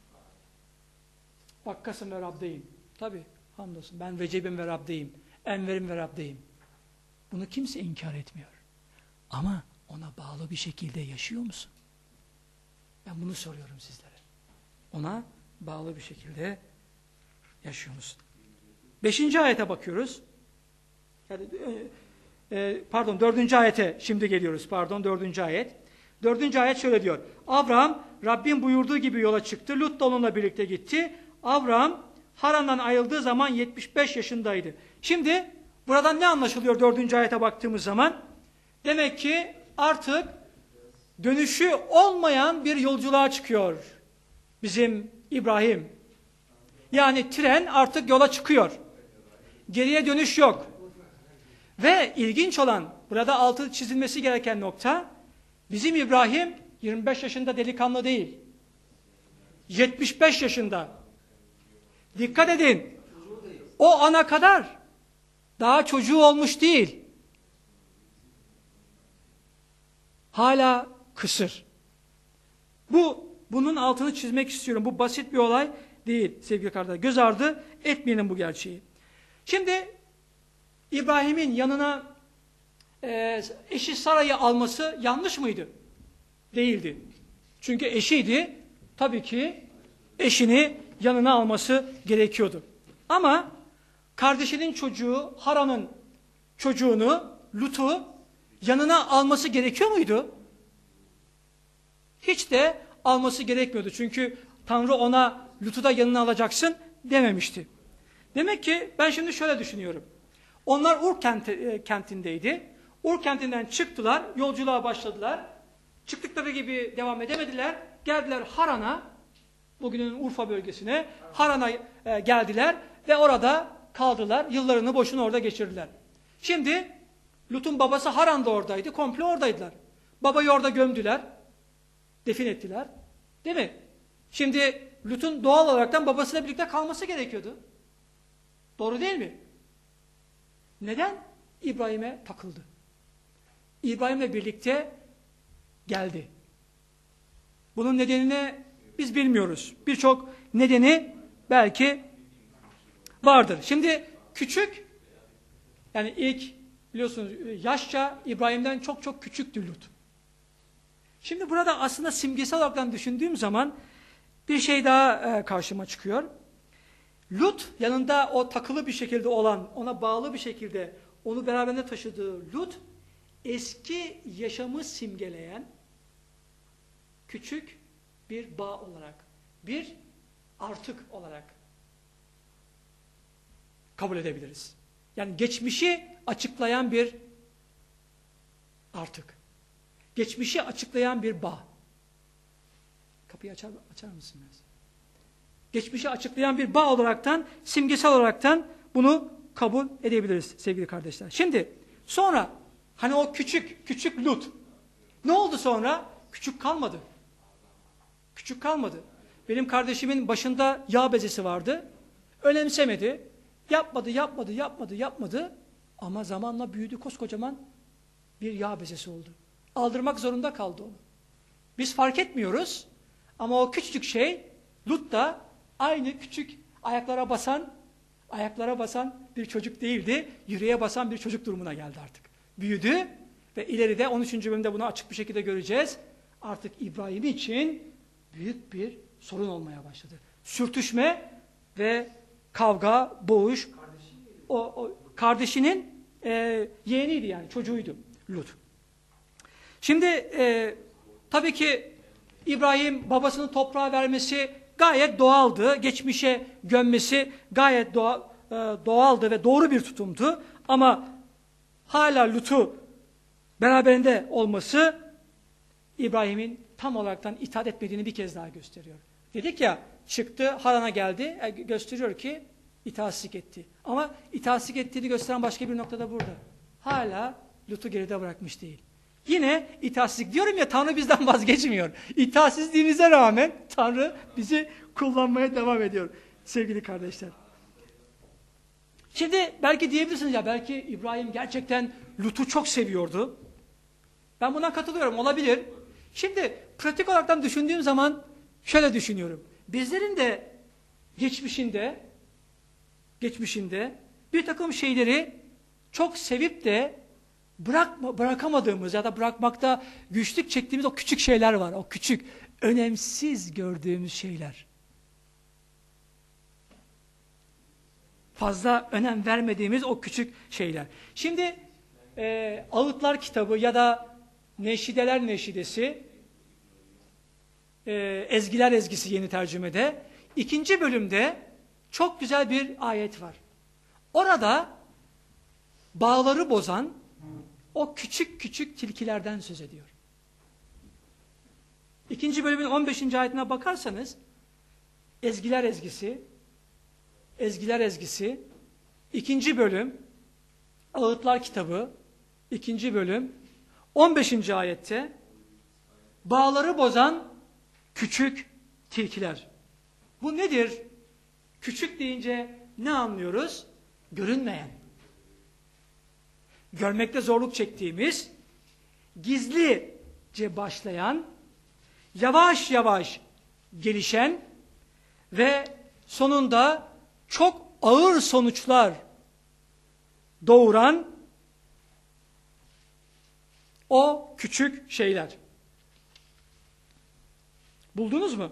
Vakkas'ım ve Rab'deyim. Tabii, hamdolsun. Ben Recep'im ve Rab'deyim. Enver'im ve Rab'deyim. Bunu kimse inkar etmiyor. Ama ona bağlı bir şekilde yaşıyor musun? Ben bunu soruyorum sizlere. Ona bağlı bir şekilde yaşıyor musun? 5. ayete bakıyoruz. Yani, pardon 4. ayete şimdi geliyoruz. Pardon 4. ayet. 4. ayet şöyle diyor. Abraham Rabbin buyurduğu gibi yola çıktı. Lut da onunla birlikte gitti. Abraham Haran'dan ayrıldığı zaman 75 yaşındaydı. Şimdi buradan ne anlaşılıyor 4. ayete baktığımız zaman? Demek ki artık dönüşü olmayan bir yolculuğa çıkıyor bizim İbrahim. Yani tren artık yola çıkıyor. Geriye dönüş yok. Ve ilginç olan, burada altı çizilmesi gereken nokta, bizim İbrahim 25 yaşında delikanlı değil. 75 yaşında. Dikkat edin. O ana kadar daha çocuğu olmuş değil. Hala kısır. Bunun altını çizmek istiyorum. Bu basit bir olay değil sevgili kardeşler. Göz ardı etmeyelim bu gerçeği. Şimdi İbrahim'in yanına eşi Sara'yı alması yanlış mıydı? Değildi. Çünkü eşiydi. Tabii ki eşini yanına alması gerekiyordu. Ama kardeşinin çocuğu, Haran'ın çocuğunu, Lut'u yanına alması gerekiyor muydu? Hiç de alması gerekmiyordu. Çünkü Tanrı ona Lut'u da yanına alacaksın dememişti. Demek ki ben şimdi şöyle düşünüyorum. Onlar Ur kentindeydi. Ur kentinden çıktılar, yolculuğa başladılar. Çıktıkları gibi devam edemediler. Geldiler Haran'a, bugünün Urfa bölgesine, Haran'a geldiler ve orada kaldılar. Yıllarını boşuna orada geçirdiler. Şimdi Lut'un babası Haran da oradaydı, komple oradaydılar. Babayı orada gömdüler, defin ettiler. Değil mi? Şimdi Lut'un doğal olaraktan babasıyla birlikte kalması gerekiyordu. Doğru değil mi? Neden? İbrahim'e takıldı. İbrahim'le birlikte geldi. Bunun nedenine Biz bilmiyoruz. Birçok nedeni belki vardır. Şimdi küçük, yani ilk biliyorsunuz yaşça İbrahim'den çok çok küçüktü Lut. Şimdi burada aslında simgesel olarak düşündüğüm zaman bir şey daha karşıma çıkıyor. Lut, yanında o takılı bir şekilde olan, ona bağlı bir şekilde onu beraberinde taşıdığı Lut, eski yaşamı simgeleyen küçük bir bağ olarak, bir artık olarak kabul edebiliriz. Yani geçmişi açıklayan bir artık. Geçmişi açıklayan bir bağ. Kapıyı açar mısın biraz? Geçmişi açıklayan bir bağ olaraktan, simgesel olaraktan bunu kabul edebiliriz sevgili kardeşler. Şimdi sonra hani o küçük Lut ne oldu sonra? Küçük kalmadı. Küçük kalmadı. Benim kardeşimin başında yağ bezesi vardı. Önemsemedi. Yapmadı. Ama zamanla büyüdü, koskocaman bir yağ bezesi oldu. Aldırmak zorunda kaldı onu. Biz fark etmiyoruz ama o küçücük şey Lut da aynı küçük ayaklara basan bir çocuk değildi. Yüreğe basan bir çocuk durumuna geldi artık. Büyüdü ve ileride 13. bölümde bunu açık bir şekilde göreceğiz. Artık İbrahim için büyük bir sorun olmaya başladı. Sürtüşme ve kavga, boğuş. O kardeşinin yeğeniydi, yani çocuğuydu Lut. Şimdi tabii ki İbrahim babasının toprağa vermesi gayet doğaldı. Geçmişe gömmesi gayet doğaldı ve doğru bir tutumdu. Ama hala Lut'u beraberinde olması İbrahim'in tam olaraktan itaat etmediğini bir kez daha gösteriyor. Dedik ya, çıktı Haran'a geldi, gösteriyor ki itaatsizlik etti. Ama itaatsizlik ettiğini gösteren başka bir noktada burada. Hala Lut'u geride bırakmış değil. Yine itaatsizlik diyorum ya, Tanrı bizden vazgeçmiyor. İtaatsizliğimize rağmen Tanrı bizi kullanmaya devam ediyor sevgili kardeşler. Şimdi belki diyebilirsiniz ya, belki İbrahim gerçekten Lut'u çok seviyordu. Ben buna katılıyorum, olabilir. Şimdi pratik olarak düşündüğüm zaman şöyle düşünüyorum. Bizlerin de geçmişinde bir takım şeyleri çok sevip de bırakamadığımız ya da bırakmakta güçlük çektiğimiz o küçük şeyler var. O küçük, önemsiz gördüğümüz şeyler. Fazla önem vermediğimiz o küçük şeyler. Şimdi Ağıtlar kitabı ya da Neşideler Neşidesi, Ezgiler Ezgisi yeni tercümede 2. bölümde çok güzel bir ayet var. Orada bağları bozan o küçük küçük tilkilerden söz ediyor. 2. bölümün 15. ayetine bakarsanız Ezgiler Ezgisi 2. bölüm Ağıtlar kitabı 2. bölüm 15. ayette bağları bozan küçük tilkiler. Bu nedir? Küçük deyince ne anlıyoruz? Görünmeyen. Görmekte zorluk çektiğimiz, gizlice başlayan, yavaş yavaş gelişen ve sonunda çok ağır sonuçlar doğuran o küçük şeyler. Buldunuz mu?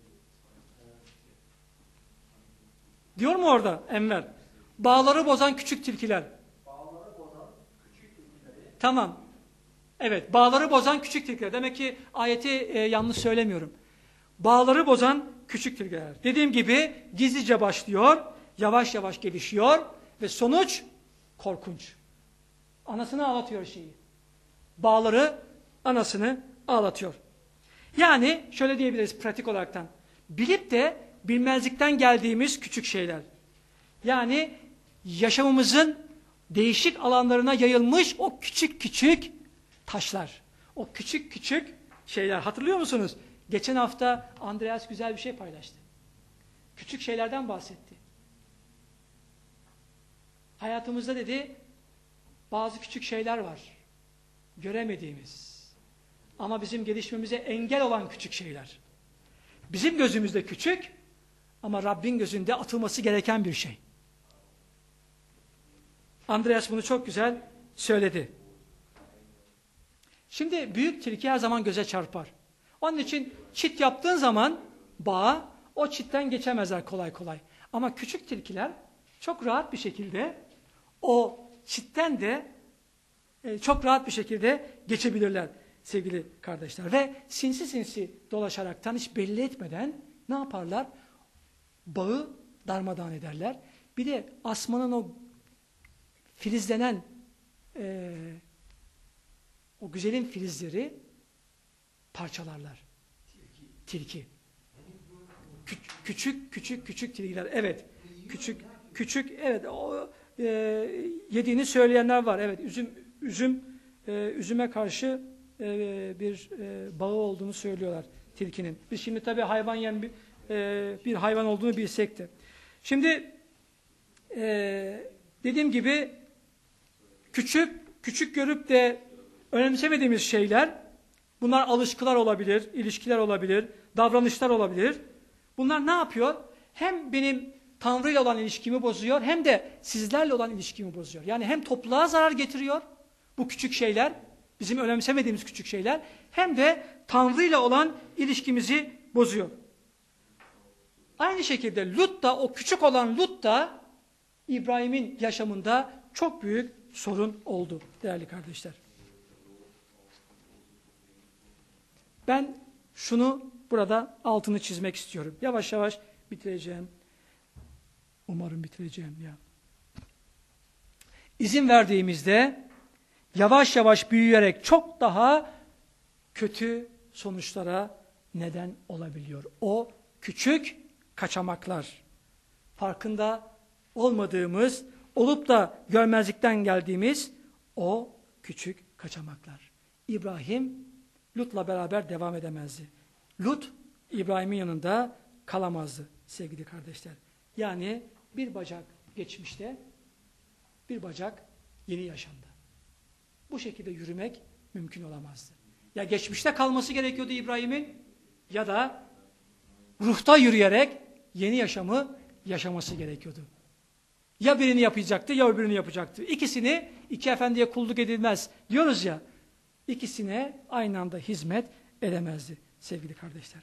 Diyor mu orada Enver? Bağları bozan küçük tilkiler. Bağları bozan küçük tilkileri. Tamam. Evet, bağları bozan küçük tilkiler. Demek ki ayeti yanlış söylemiyorum. Bağları bozan küçük tilkiler. Dediğim gibi gizlice başlıyor, yavaş yavaş gelişiyor ve sonuç korkunç. Anasını ağlatıyor şeyi. Bağları anasını ağlatıyor. Yani şöyle diyebiliriz pratik olaraktan. Bilip de bilmezlikten geldiğimiz küçük şeyler. Yani yaşamımızın değişik alanlarına yayılmış o küçük küçük taşlar. O küçük küçük şeyler. Hatırlıyor musunuz? Geçen hafta Andreas güzel bir şey paylaştı. Küçük şeylerden bahsetti. Hayatımızda dedi bazı küçük şeyler var. Göremediğimiz. Ama bizim gelişmemize engel olan küçük şeyler. Bizim gözümüzde küçük ama Rabbin gözünde atılması gereken bir şey. Andreas bunu çok güzel söyledi. Şimdi büyük tilki her zaman göze çarpar. Onun için çit yaptığın zaman bağa o çitten geçemezler kolay kolay. Ama küçük tilkiler çok rahat bir şekilde o çitten de çok rahat bir şekilde geçebilirler sevgili kardeşler. Ve sinsi sinsi dolaşaraktan hiç belli etmeden ne yaparlar? Bağı darmadağın ederler. Bir de asmanın o filizlenen o güzelin filizleri parçalarlar. Tilki. Küçük tilkiler. Evet. Küçük evet. O, yediğini söyleyenler var. Evet. Üzüme karşı bir bağı olduğunu söylüyorlar tilkinin. Biz şimdi tabii hayvan yiyen bir hayvan olduğunu bilsek de. Şimdi dediğim gibi küçük görüp de önemsemediğimiz şeyler, bunlar alışkılar olabilir, ilişkiler olabilir, davranışlar olabilir. Bunlar ne yapıyor? Hem benim Tanrı ile olan ilişkimi bozuyor, hem de sizlerle olan ilişkimi bozuyor. Yani hem topluluğa zarar getiriyor bu küçük şeyler, bizim önemsemediğimiz küçük şeyler, hem de Tanrı ile olan ilişkimizi bozuyor. Aynı şekilde Lut da, o küçük olan Lut da İbrahim'in yaşamında çok büyük sorun oldu değerli kardeşler. Ben şunu burada altını çizmek istiyorum. Yavaş yavaş bitireceğim. Umarım bitireceğim ya. İzin verdiğimizde yavaş yavaş büyüyerek çok daha kötü sonuçlara neden olabiliyor. O küçük kaçamaklar. Farkında olmadığımız, olup da görmezlikten geldiğimiz o küçük kaçamaklar. İbrahim Lut'la beraber devam edemezdi. Lut İbrahim'in yanında kalamazdı sevgili kardeşler. Yani bir bacak geçmişte, bir bacak yeni yaşamda. Bu şekilde yürümek mümkün olamazdı. Ya geçmişte kalması gerekiyordu İbrahim'in ya da ruhta yürüyerek yeni yaşamı yaşaması gerekiyordu. Ya birini yapacaktı ya öbürünü yapacaktı. İkisini, iki efendiye kulluk edilmez diyoruz ya, ikisine aynı anda hizmet edemezdi sevgili kardeşler.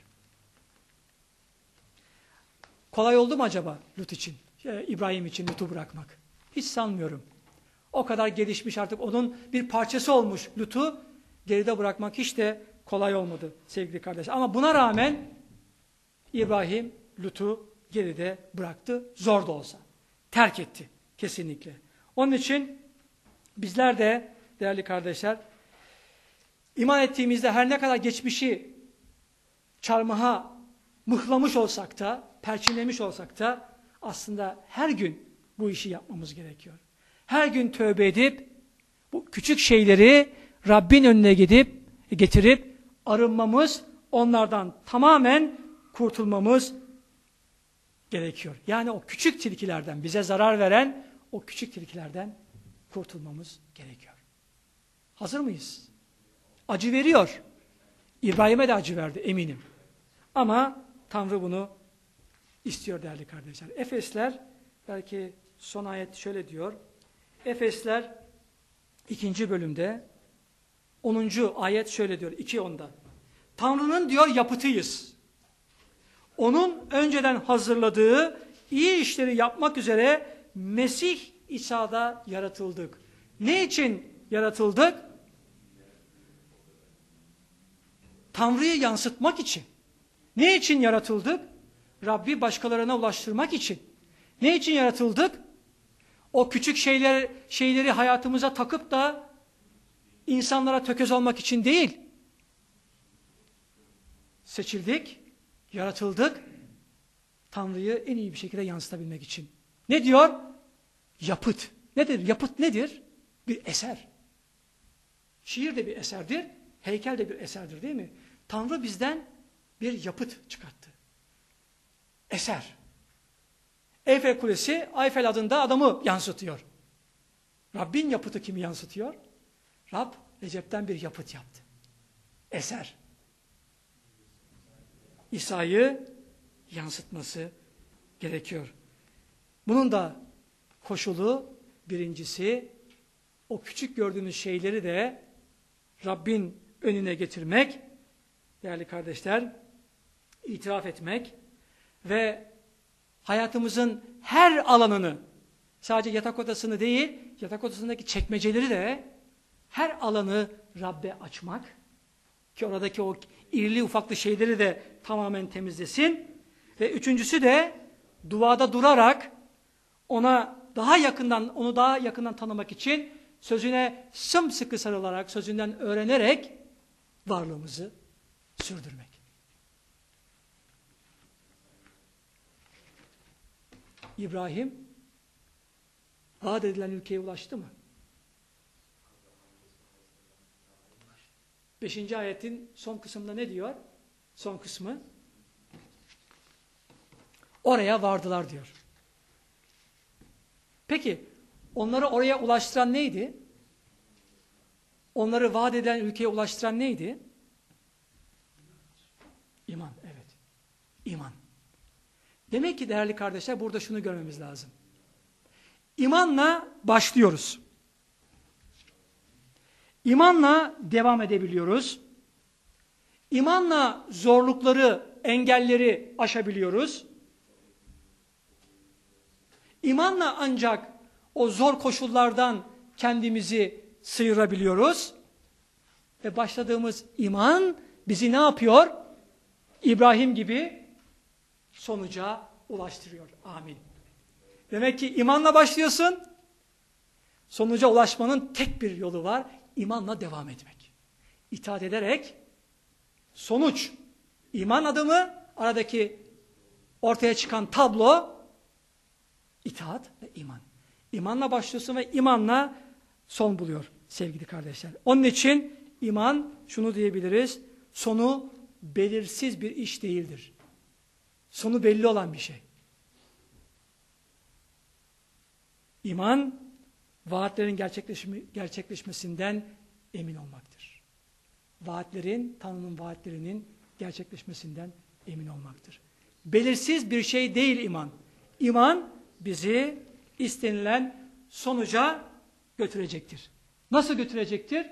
Kolay oldu mu acaba Lut için, İbrahim için Lut'u bırakmak? Hiç sanmıyorum. O kadar gelişmiş, artık onun bir parçası olmuş Lut'u geride bırakmak hiç de kolay olmadı sevgili kardeşler. Ama buna rağmen İbrahim Lut'u geride bıraktı, zor da olsa. Terk etti kesinlikle. Onun için bizler de değerli kardeşler, iman ettiğimizde her ne kadar geçmişi çarmıha mıhlamış olsak da, perçinlemiş olsak da aslında her gün bu işi yapmamız gerekiyor. Her gün tövbe edip bu küçük şeyleri Rabbin önüne getirip arınmamız, onlardan tamamen kurtulmamız gerekiyor. Yani o küçük tilkilerden, bize zarar veren o küçük tilkilerden kurtulmamız gerekiyor. Hazır mıyız? Acı veriyor. İbrahim'e de acı verdi eminim. Ama Tanrı bunu istiyor değerli kardeşler. Efesler, belki son ayet şöyle diyor. Efesler 2. bölümde 10. ayet şöyle diyor, 2:10'da. Tanrı'nın diyor yapıtıyız. Onun önceden hazırladığı iyi işleri yapmak üzere Mesih İsa'da yaratıldık. Ne için yaratıldık? Tanrı'yı yansıtmak için. Ne için yaratıldık? Rabbi başkalarına ulaştırmak için. Ne için yaratıldık? O küçük şeyleri hayatımıza takıp da insanlara tökez olmak için değil. Seçildik, yaratıldık, Tanrı'yı en iyi bir şekilde yansıtabilmek için. Ne diyor? Yapıt. Nedir? Yapıt nedir? Bir eser. Şiir de bir eserdir, heykel de bir eserdir değil mi? Tanrı bizden bir yapıt çıkarttı. Eser. Eyfel Kulesi, Eyfel adında adamı yansıtıyor. Rabbin yapıtı kimi yansıtıyor? Rab, Recep'ten bir yapıt yaptı. Eser. İsa'yı yansıtması gerekiyor. Bunun da koşulu birincisi, o küçük gördüğümüz şeyleri de Rabbin önüne getirmek, değerli kardeşler, itiraf etmek ve hayatımızın her alanını, sadece yatak odasını değil, yatak odasındaki çekmeceleri de, her alanı Rabbe açmak ki oradaki o irili ufaklı şeyleri de tamamen temizlesin. Ve üçüncüsü de duada durarak onu daha yakından tanımak için sözüne sımsıkı sarılarak, sözünden öğrenerek varlığımızı sürdürmek. İbrahim vaat edilen ülkeye ulaştı mı? 5. ayetin son kısmında ne diyor? Son kısmı. Oraya vardılar diyor. Peki onları oraya ulaştıran neydi? Onları vaat edilen ülkeye ulaştıran neydi? İman, evet. İman. Demek ki değerli kardeşler, burada şunu görmemiz lazım. İmanla başlıyoruz. İmanla devam edebiliyoruz. İmanla zorlukları, engelleri aşabiliyoruz. İmanla ancak o zor koşullardan kendimizi sıyırabiliyoruz. Ve başladığımız iman bizi ne yapıyor? İbrahim gibi sonuca ulaştırıyor. Amin. Demek ki imanla başlıyorsun. Sonuca ulaşmanın tek bir yolu var. İmanla devam etmek. İtaat ederek sonuç, iman adımı, aradaki ortaya çıkan tablo itaat ve iman. İmanla başlıyorsun ve imanla son buluyor sevgili kardeşler. Onun için iman, şunu diyebiliriz, sonu belirsiz bir iş değildir. Sonu belli olan bir şey. İman, vaatlerin gerçekleşmesinden emin olmaktır. Tanrı'nın vaatlerinin gerçekleşmesinden emin olmaktır. Belirsiz bir şey değil iman. İman bizi istenilen sonuca götürecektir. Nasıl götürecektir?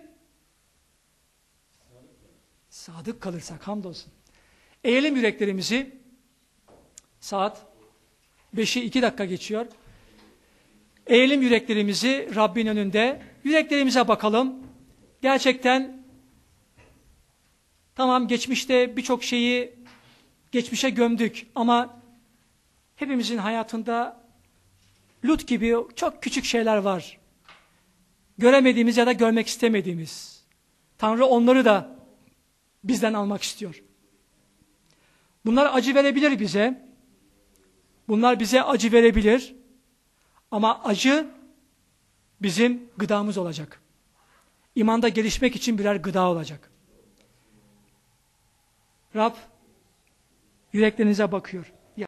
Sadık kalırsak, hamdolsun. Eğelim yüreklerimizi. Saat 5'i 2 dakika geçiyor. Eğelim yüreklerimizi Rabbin önünde. Yüreklerimize bakalım. Gerçekten tamam, geçmişte birçok şeyi geçmişe gömdük ama hepimizin hayatında Lut gibi çok küçük şeyler var. Göremediğimiz ya da görmek istemediğimiz. Tanrı onları da bizden almak istiyor. Bunlar acı verebilir bize. Bunlar bize acı verebilir. Ama acı bizim gıdamız olacak. İmanda gelişmek için birer gıda olacak. Rab yüreklerinize bakıyor.